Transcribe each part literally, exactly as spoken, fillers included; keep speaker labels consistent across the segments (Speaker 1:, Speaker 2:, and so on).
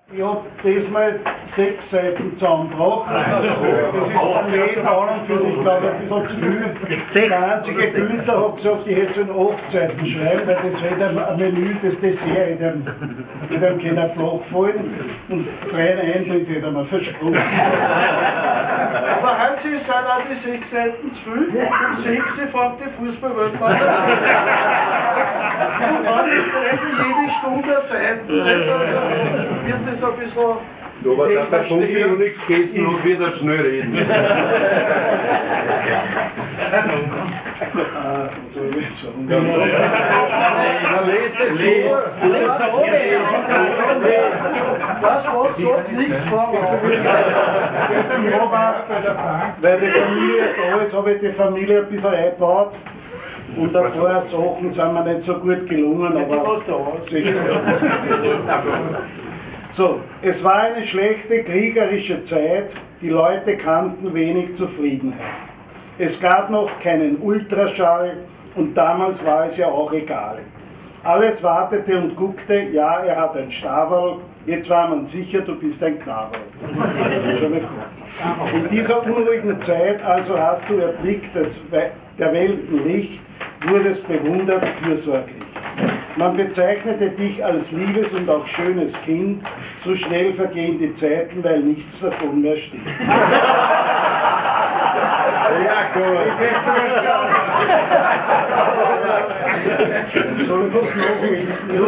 Speaker 1: Ich habe diesmal sechs Seiten zusammengebracht. Das ist ein Leben an und für sich, glaube ich, ein bisschen zu viel. Der einzige Günther hat gesagt, ich hätte so in acht Seiten schreiben, weil das wird ein Menü, das Dessert in dem, in dem keiner flach fallen. Und drei Eintritt hätte man versprochen. Aber heute sind auch die sechs Seiten zu viel. Um sechs fängt die Fußball-Weltmeisterschaft. Und dann ist jede Stunde eine Seite. Wird das ein bisschen...
Speaker 2: Ja, aber da der Punkt noch nichts geht, noch wieder schnell reden.
Speaker 1: Na, lese vor. Das macht sonst nichts vor. Weil die Familie da ist, habe ich die Familie ein bisschen eingebaut. Und ein paar Sachen sind mir nicht so gut gelungen, aber... So, es war eine schlechte kriegerische Zeit, die Leute kannten wenig Zufriedenheit. Es gab noch keinen Ultraschall und damals war es ja auch egal. Alles wartete und guckte, ja, er hat ein Staberl, jetzt war man sicher, du bist ein Knaberl. In dieser unruhigen Zeit also hast du erblickt der Welten Licht, wurdest bewundert, fürsorglich. Man bezeichnete dich als liebes und auch schönes Kind, so schnell vergehen die Zeiten, weil nichts davon mehr steht. Ja, gut. Soll ich was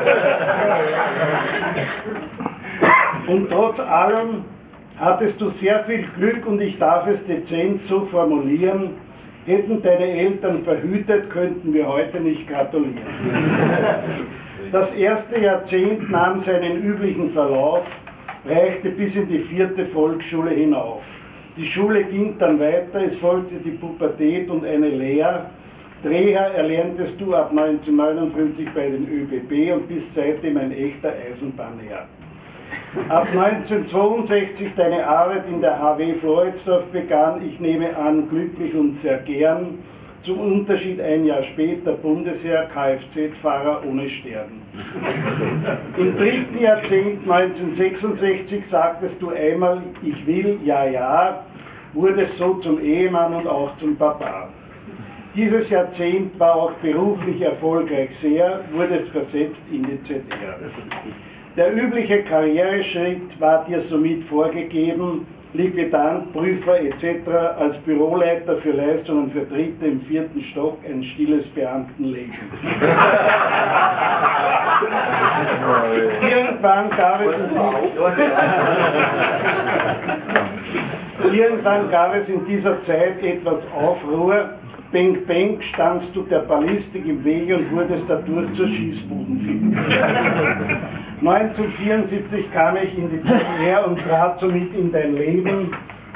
Speaker 1: noch? Und trotz allem hattest du sehr viel Glück und ich darf es dezent so formulieren, hätten deine Eltern verhütet, könnten wir heute nicht gratulieren. Das erste Jahrzehnt nahm seinen üblichen Verlauf, reichte bis in die vierte Volksschule hinauf. Die Schule ging dann weiter, es folgte die Pubertät und eine Lehre. Dreher erlerntest du ab neunzehnhundertneunundfünfzig bei den ÖBB und bist seitdem ein echter Eisenbahner. Ab neunzehnhundertzweiundsechzig deine Arbeit in der H W Floridsdorf begann, ich nehme an, glücklich und sehr gern, zum Unterschied ein Jahr später Bundesheer, Kfz-Fahrer ohne Sterben. Im dritten Jahrzehnt neunzehnhundertsechsundsechzig sagtest du einmal, ich will, ja, ja, wurdest so zum Ehemann und auch zum Papa. Dieses Jahrzehnt war auch beruflich erfolgreich sehr, wurdest versetzt in die Z R. Der übliche Karriereschritt war dir somit vorgegeben, Liquidant, Prüfer et cetera als Büroleiter für Leistungen für Dritte im vierten Stock ein stilles Beamtenleben. Irgendwann gab es in Irgendwann gab es in dieser Zeit etwas Aufruhr. Beng, beng, standst du der Ballistik im Wege und wurdest dadurch zur Schießbudenfilm. neunzehnhundertvierundsiebzig kam ich in die Z R und trat somit in dein Leben.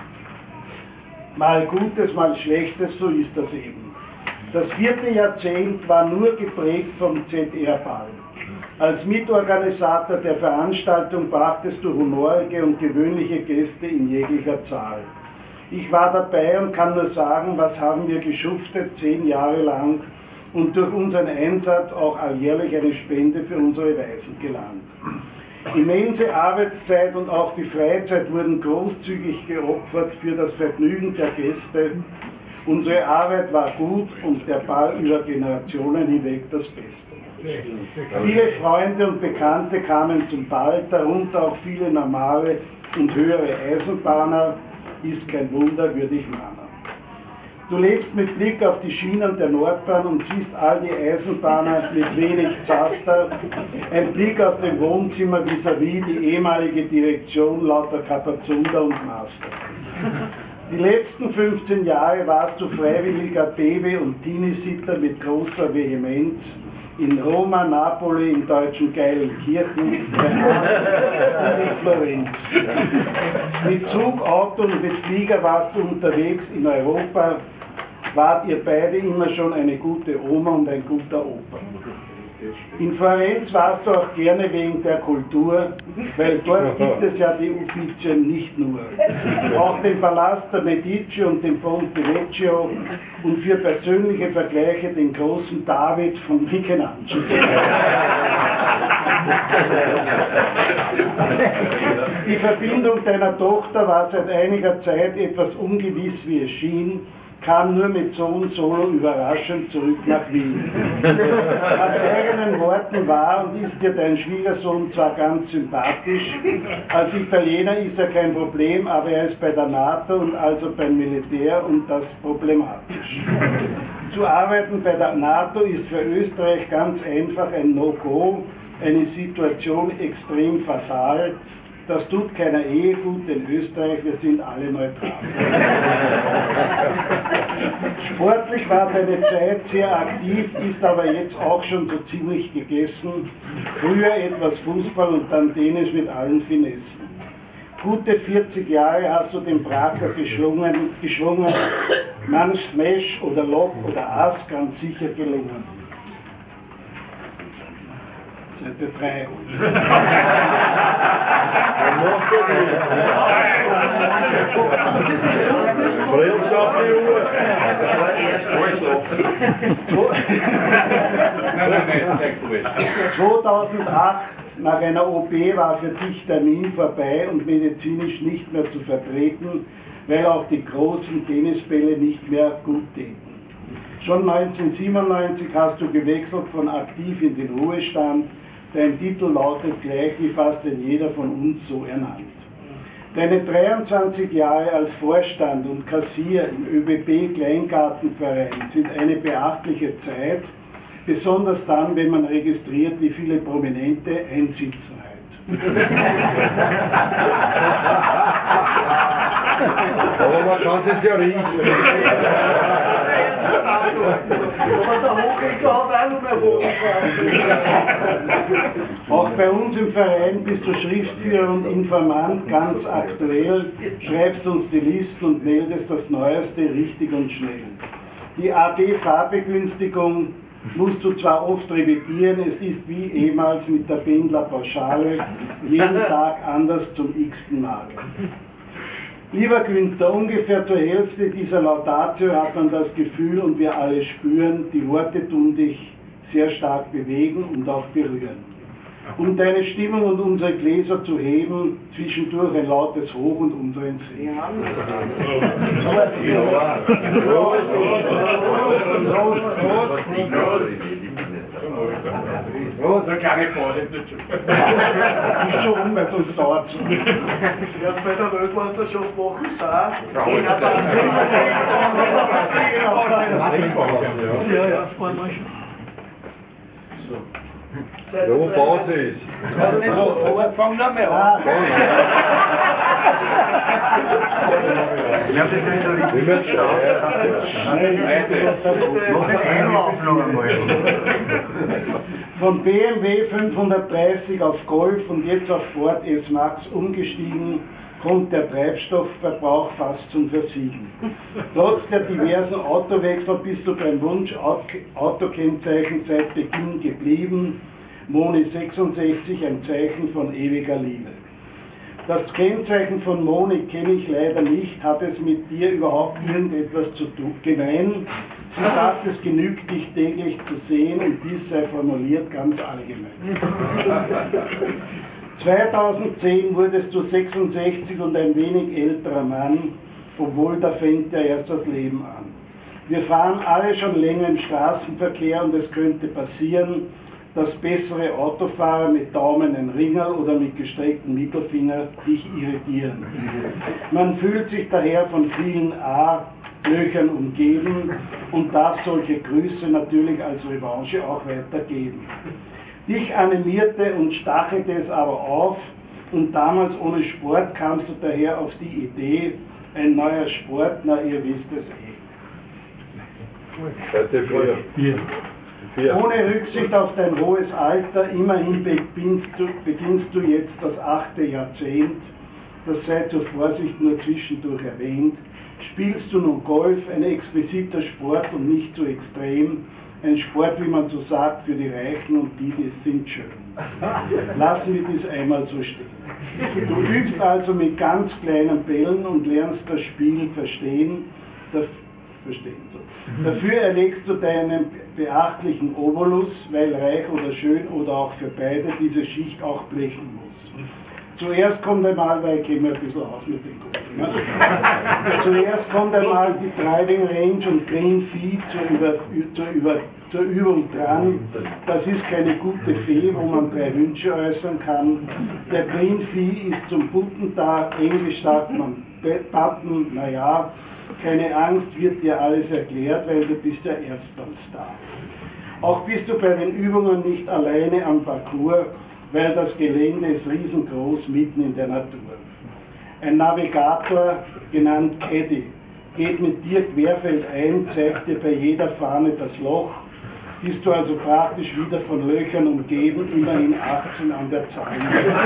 Speaker 1: Mal Gutes, mal Schlechtes, so ist das eben. Das vierte Jahrzehnt war nur geprägt vom Z R-Ball. Als Mitorganisator der Veranstaltung brachtest du honorige und gewöhnliche Gäste in jeglicher Zahl. Ich war dabei und kann nur sagen, was haben wir geschuftet, zehn Jahre lang und durch unseren Einsatz auch alljährlich eine Spende für unsere Waisen gelangt. Immense Arbeitszeit und auch die Freizeit wurden großzügig geopfert für das Vergnügen der Gäste. Unsere Arbeit war gut und der Ball über Generationen hinweg das Beste. Viele Freunde und Bekannte kamen zum Ball, darunter auch viele normale und höhere Eisenbahner, ist kein Wunder, würde ich mahnen. Du lebst mit Blick auf die Schienen der Nordbahn und siehst all die Eisenbahner mit wenig Zaster, ein Blick auf dem Wohnzimmer vis-à-vis die ehemalige Direktion lauter Kapazunder und Master. Die letzten fünfzehn Jahre warst du freiwilliger Baby- und Teenie-Sitter mit großer Vehemenz in Roma, Napoli, in deutschen Geilenkirchen, bei Aachen und in Florenz. Mit Zug, Auto und mit Flieger warst du unterwegs in Europa, wart ihr beide immer schon eine gute Oma und ein guter Opa. In Florenz warst du auch gerne wegen der Kultur, weil dort gibt es ja die Uffizien nicht nur. Auch den Palast der Medici und den Ponte Vecchio und für persönliche Vergleiche den großen David von Michelangelo. Die Verbindung deiner Tochter war seit einiger Zeit etwas ungewiss, wie es schien, kam nur mit Sohn Solo überraschend zurück nach Wien. Nach eigenen Worten war und ist dir dein Schwiegersohn zwar ganz sympathisch, als Italiener ist er kein Problem, aber er ist bei der NATO und also beim Militär und das problematisch. Zu arbeiten bei der NATO ist für Österreich ganz einfach ein No-Go, eine Situation extrem fatal. Das tut keiner Ehe gut in Österreich, wir sind alle neutral. Sportlich war deine Zeit sehr aktiv, ist aber jetzt auch schon so ziemlich gegessen. Früher etwas Fußball und dann Tennis mit allen Finessen. Gute vierzig Jahre hast du den Braker geschwungen, geschwungen. Manch Smash oder Lob oder Ass kann sicher gelingen. Seite drei. zweitausendacht, nach einer O P, war für dich Termin vorbei und medizinisch nicht mehr zu vertreten, weil auch die großen Tennisbälle nicht mehr gut täten. Schon neunzehnhundertsiebenundneunzig hast du gewechselt von aktiv in den Ruhestand. Dein Titel lautet gleich wie fast ein jeder von uns so ernannt. Deine dreiundzwanzig Jahre als Vorstand und Kassier im ÖBB-Kleingartenverein sind eine beachtliche Zeit, besonders dann, wenn man registriert, wie viele Prominente einsitzen halt.
Speaker 2: Aber man kann es ja riechen.
Speaker 1: Auch bei uns im Verein bist du Schriftführer und Informant, ganz aktuell, schreibst uns die Listen und meldest das Neueste richtig und schnell. Die A D-Fahrbegünstigung musst du zwar oft revidieren, es ist wie ehemals mit der Pendlerpauschale, jeden Tag anders zum x-ten Mal. Lieber Günther, ungefähr zur Hälfte dieser Laudatio hat man das Gefühl und wir alle spüren, die Worte tun dich sehr stark bewegen und auch berühren. Um deine Stimmung und unsere Gläser zu heben, zwischendurch ein lautes Hoch und unseren Segen.
Speaker 3: Oh, so kleine Pause.
Speaker 1: Ist schon rum, weil sonst dauert es.
Speaker 3: Ja, bei der Weltmeisterschaft machen sie auch. Ja, ja, freuen wir schon.
Speaker 2: Ja, wo Pause ist.
Speaker 3: So, fang noch mehr an.
Speaker 2: Ja, das ist ja richtig. Wie wird
Speaker 1: Von B M W fünfhundertdreißig auf Golf und jetzt auf Ford S-Max umgestiegen, kommt der Treibstoffverbrauch fast zum Versiegen. Trotz der diversen Autowechsel bist du beim Wunsch Autokennzeichen seit Beginn geblieben. Moni sechsundsechzig, ein Zeichen von ewiger Liebe. Das Kennzeichen von Moni kenne ich leider nicht. Hat es mit dir überhaupt irgendetwas zu tun? Gemein. Sie sagt, es genügt, dich täglich zu sehen und dies sei formuliert ganz allgemein. zweitausendzehn wurdest du sechsundsechzig und ein wenig älterer Mann, obwohl da fängt ja erst das Leben an. Wir fahren alle schon länger im Straßenverkehr und es könnte passieren, dass bessere Autofahrer mit Daumen ein Ringerl oder mit gestrecktem Mittelfinger dich irritieren. Man fühlt sich daher von vielen A-Löchern umgeben und darf solche Grüße natürlich als Revanche auch weitergeben. Dich animierte und stachelte es aber auf und damals ohne Sport kamst du daher auf die Idee, ein neuer Sport, na ihr wisst es eh.
Speaker 2: Seite vier.
Speaker 1: Ohne Rücksicht auf dein hohes Alter, immerhin beginnst du, beginnst du jetzt das achte Jahrzehnt, das sei zur Vorsicht nur zwischendurch erwähnt, spielst du nun Golf, ein exquisiter Sport und nicht so extrem, ein Sport, wie man so sagt, für die Reichen und die, die sind schön. Lassen wir dies einmal so stehen. Du übst also mit ganz kleinen Bällen und lernst das Spiel verstehen, verstehen. So. Dafür erlegst du deinen beachtlichen Obolus, weil reich oder schön oder auch für beide diese Schicht auch blechen muss. Zuerst kommt einmal, weil ich gehe mir ein bisschen aus mit den Kunden. Ne? Zuerst kommt einmal die Driving Range und Green Fee zur, Über, zur, Über, zur Übung dran. Das ist keine gute Fee, wo man drei Wünsche äußern kann. Der Green Fee ist zum Putten da, Englisch sagt man Button, naja, keine Angst, wird dir alles erklärt, weil du bist ja erst beim Start. Auch bist du bei den Übungen nicht alleine am Parcours, weil das Gelände ist riesengroß mitten in der Natur. Ein Navigator, genannt Caddy, geht mit dir querfeldein, zeigt dir bei jeder Fahne das Loch, bist du also praktisch wieder von Löchern umgeben, immerhin achtzehn an der Zahl.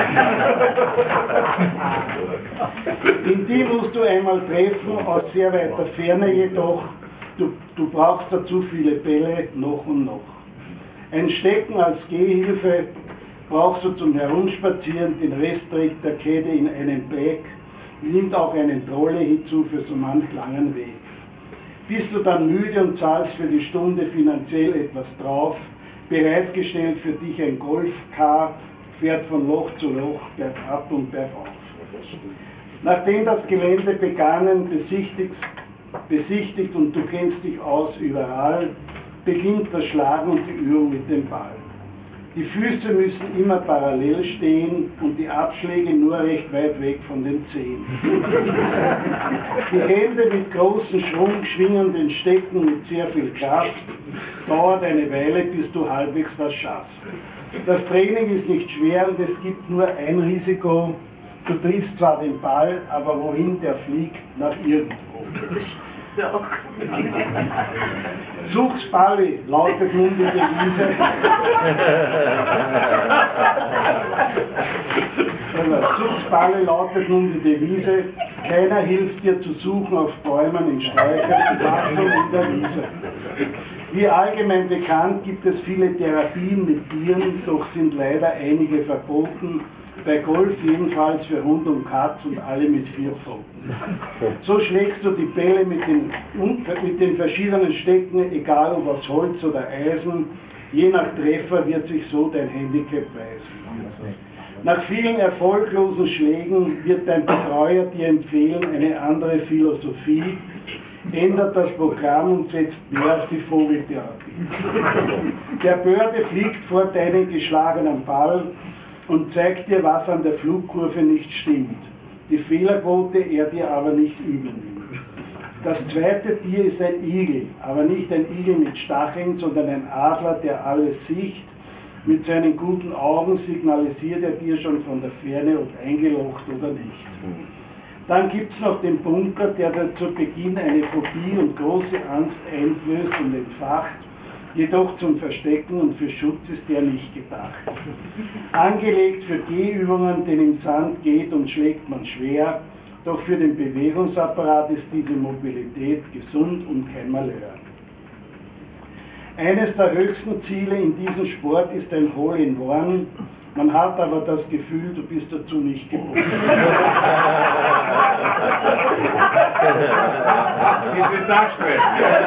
Speaker 1: In die musst du einmal treffen, aus sehr weiter Ferne jedoch, du, du brauchst dazu viele Bälle, noch und noch. Ein Stecken als Gehhilfe brauchst du zum Herumspazieren, den Rest trägt der Kette in einen Bag, nimmt auch einen Trolley hinzu für so manch langen Weg. Bist du dann müde und zahlst für die Stunde finanziell etwas drauf, bereitgestellt für dich ein Golfcar, fährt von Loch zu Loch, bergab und bergauf. Nachdem das Gelände begannen, besichtigt, besichtigt und du kennst dich aus überall, beginnt das Schlagen und die Übung mit dem Ball. Die Füße müssen immer parallel stehen und die Abschläge nur recht weit weg von den Zehen. Die Hände mit großem Schwung schwingen den Stecken mit sehr viel Kraft. Dauert eine Weile, bis du halbwegs was schaffst. Das Training ist nicht schwer und es gibt nur ein Risiko. Du triffst zwar den Ball, aber wohin der fliegt? Nach irgendwo. Such's Balli, lautet nun die Devise. Such's Balli lautet nun die Devise. Keiner hilft dir zu suchen auf Bäumen, in Sträuchern, Wachteln in der Wiese. Wie allgemein bekannt gibt es viele Therapien mit Tieren, doch sind leider einige verboten. Bei Golf jedenfalls für Hund und Katz und alle mit vier Pfoten. So schlägst du die Bälle mit den, mit den verschiedenen Stecken, egal ob aus Holz oder Eisen. Je nach Treffer wird sich so dein Handicap weisen. Nach vielen erfolglosen Schlägen wird dein Betreuer dir empfehlen, eine andere Philosophie, ändert das Programm und setzt mehr auf die Vogeltherapie. Der Börde fliegt vor deinen geschlagenen Ball und zeigt dir, was an der Flugkurve nicht stimmt. Die Fehlerquote er dir aber nicht übel nimmt. Das zweite Tier ist ein Igel, aber nicht ein Igel mit Stacheln, sondern ein Adler, der alles sieht. Mit seinen guten Augen signalisiert er dir schon von der Ferne, ob eingelocht oder nicht. Dann gibt es noch den Bunker, der dir zu Beginn eine Phobie und große Angst einflößt und entfacht. Jedoch zum Verstecken und für Schutz ist der nicht gedacht. Angelegt für Gehübungen, denn im Sand geht und schlägt man schwer, doch für den Bewegungsapparat ist diese Mobilität gesund und kein Malheur. Eines der höchsten Ziele in diesem Sport ist ein Hole-in-One. Man hat aber das Gefühl, du bist dazu nicht geboren.
Speaker 2: Diese Tagschwert.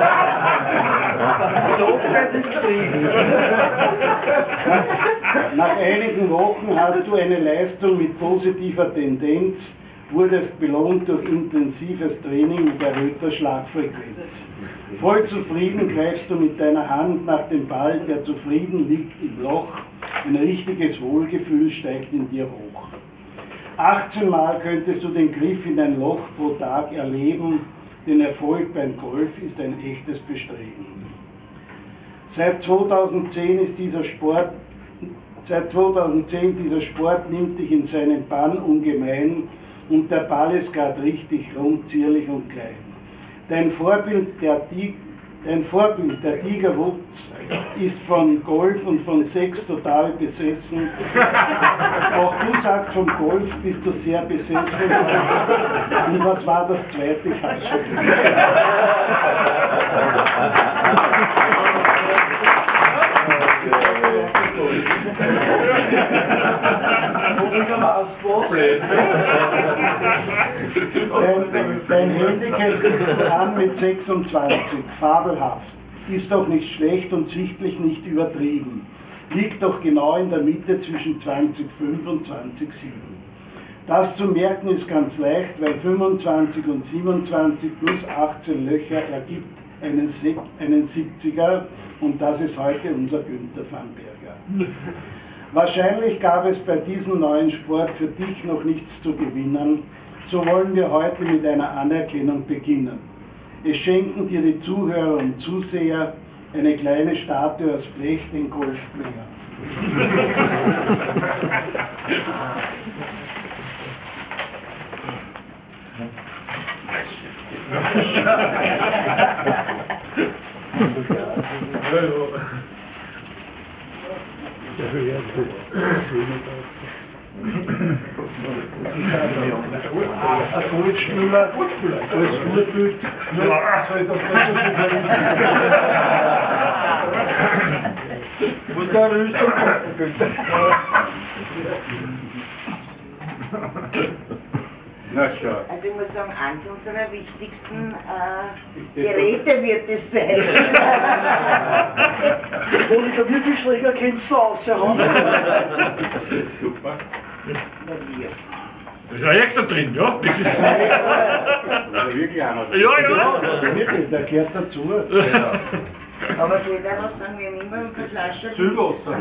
Speaker 1: Nach einigen Wochen hast du eine Leistung mit positiver Tendenz, wurdest belohnt durch intensives Training mit erhöhter Schlagfrequenz. Voll zufrieden greifst du mit deiner Hand nach dem Ball, der zufrieden liegt im Loch. Ein richtiges Wohlgefühl steigt in dir hoch. achtzehn Mal könntest du den Griff in ein Loch pro Tag erleben. Den Erfolg beim Golf ist ein echtes Bestreben. Seit zweitausendzehn ist dieser Sport, seit zweitausendzehn dieser Sport nimmt dich in seinen Bann ungemein und der Ball ist gerade richtig rund, zierlich und klein. Dein Vorbild, der, dein Vorbild, der Tiger Woods, ist von Golf und von Sex total besessen. Auch du sagst, vom Golf bist du sehr besessen. Und was war das zweite? Ich hab's schon. Dein, dein Handicap ist an mit sechsundzwanzig, fabelhaft. Ist doch nicht schlecht und sichtlich nicht übertrieben. Liegt doch genau in der Mitte zwischen zwanzig Komma fünf und zwanzig Komma sieben. Das zu merken ist ganz leicht, weil fünfundzwanzig und siebenundzwanzig plus achtzehn Löcher ergibt einen, einen siebziger und das ist heute unser Günther van Berger. Wahrscheinlich gab es bei diesem neuen Sport für dich noch nichts zu gewinnen, so wollen wir heute mit einer Anerkennung beginnen. Es schenken dir die Zuhörer und Zuseher eine kleine Statue aus Blech, den Golfplayer. Ein Goldspieler, als Urbild, ja, soll das nicht muss da Rüstung
Speaker 2: Na schau.
Speaker 4: Also ich muss sagen, eines unserer wichtigsten äh, Geräte wird es sein.
Speaker 3: Und der Wirbelschläger kennst du aus, ja.
Speaker 2: Super.
Speaker 5: Da ist ein extra drin, ja? Das ist
Speaker 2: Das ist wirklich einer.
Speaker 5: ja, ja.
Speaker 1: Wirklich, der gehört dazu.
Speaker 4: Aber ich will da was sagen, wir haben immer ein paar Flaschen.
Speaker 3: Süßwasser.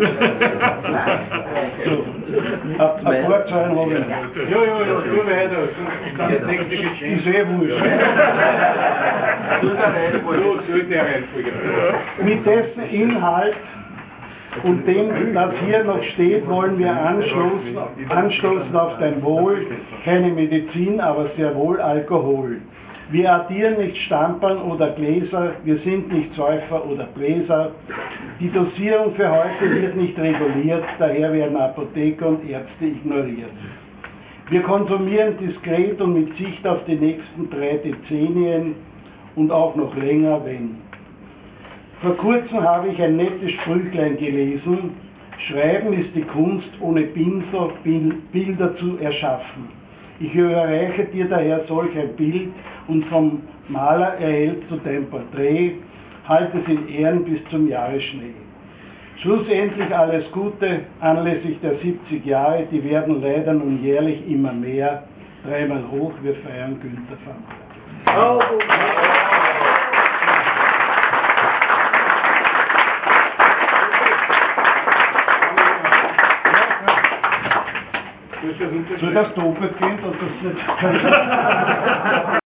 Speaker 1: So, ein paar Zahlen habe ich noch.
Speaker 2: Ja, ja, ja, tu weiter. Dann das nächste Geschenk.
Speaker 1: Ist eh wurscht.
Speaker 2: Du der Reihenfolge. Du, du der Reihenfolge.
Speaker 1: Mit dessen Inhalt und dem, das hier noch steht, wollen wir anstoßen, anstoßen auf dein Wohl. Keine Medizin, aber sehr wohl Alkohol. Wir addieren nicht Stampern oder Gläser, wir sind nicht Säufer oder Bläser. Die Dosierung für heute wird nicht reguliert, daher werden Apotheker und Ärzte ignoriert. Wir konsumieren diskret und mit Sicht auf die nächsten drei Dezennien und auch noch länger, wenn. Vor kurzem habe ich ein nettes Sprüchlein gelesen: Schreiben ist die Kunst, ohne Pinsel Bilder zu erschaffen. Ich überreiche dir daher solch ein Bild und vom Maler erhältst du dein Porträt, halt es in Ehren bis zum Jahresschnee. Schlussendlich alles Gute anlässlich der siebzig Jahre, die werden leider nun jährlich immer mehr. Dreimal hoch, wir feiern Günther van Berger. Soll das doppelt gehen, dass das nicht